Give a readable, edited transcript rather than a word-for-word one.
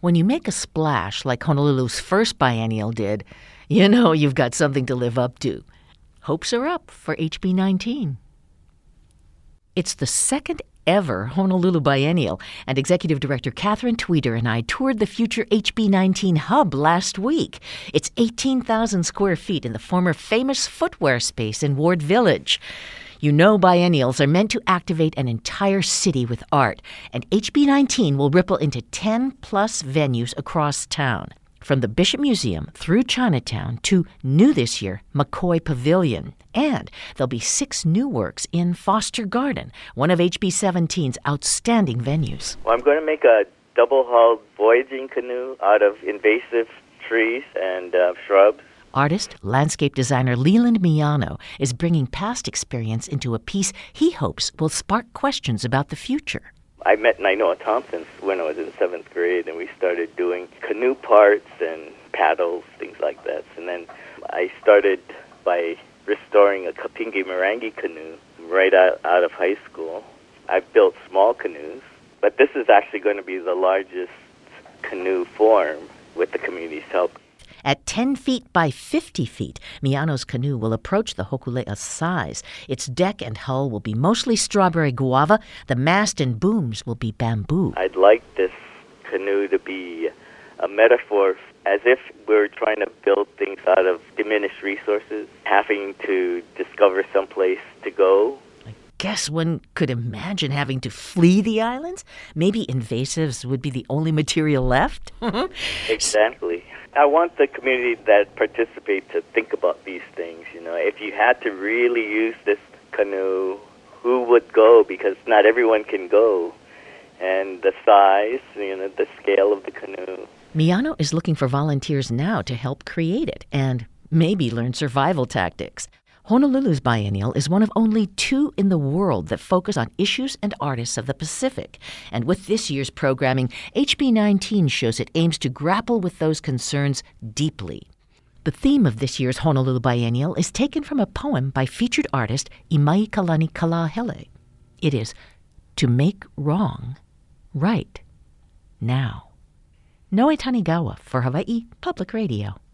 When you make a splash like Honolulu's first biennial did, you know you've got something to live up to. Hopes are up for HB 19. It's the second ever Honolulu Biennial, and Executive Director Catherine Tweeder and I toured the future HB 19 hub last week. It's 18,000 square feet in the former famous footwear space in Ward Village. You know biennials are meant to activate an entire city with art, and HB 19 will ripple into 10-plus venues across town. From the Bishop Museum through Chinatown to, new this year, McCoy Pavilion. And there'll be 6 new works in Foster Garden, one of HB 17's outstanding venues. Well, I'm going to make a double-hulled voyaging canoe out of invasive trees and shrubs. Artist, landscape designer Leland Miyano is bringing past experience into a piece he hopes will spark questions about the future. I met Nainoa Thompson when I was in 7th grade, and we started doing canoe parts and paddles, things like that. And then I started by restoring a Kapingi Marangi canoe right out of high school. I've built small canoes, but this is actually going to be the largest canoe form with the community's help. At 10 feet by 50 feet, Miyano's canoe will approach the Hokulea size. Its deck and hull will be mostly strawberry guava. The mast and booms will be bamboo. I'd like this canoe to be a metaphor as if we're trying to build things out of diminished resources, having to discover someplace to go. I guess one could imagine having to flee the islands. Maybe invasives would be the only material left. Exactly. I want the community that participate to think about these things. You know, if you had to really use this canoe, who would go? Because not everyone can go. And the size, the scale of the canoe. Miyano is looking for volunteers now to help create it and maybe learn survival tactics. Honolulu's biennial is one of only 2 in the world that focus on issues and artists of the Pacific. And with this year's programming, HB 19 shows it aims to grapple with those concerns deeply. The theme of this year's Honolulu Biennial is taken from a poem by featured artist Imai Kalani Kalahele. It is, to make wrong right now. Noe Tanigawa for Hawaii Public Radio.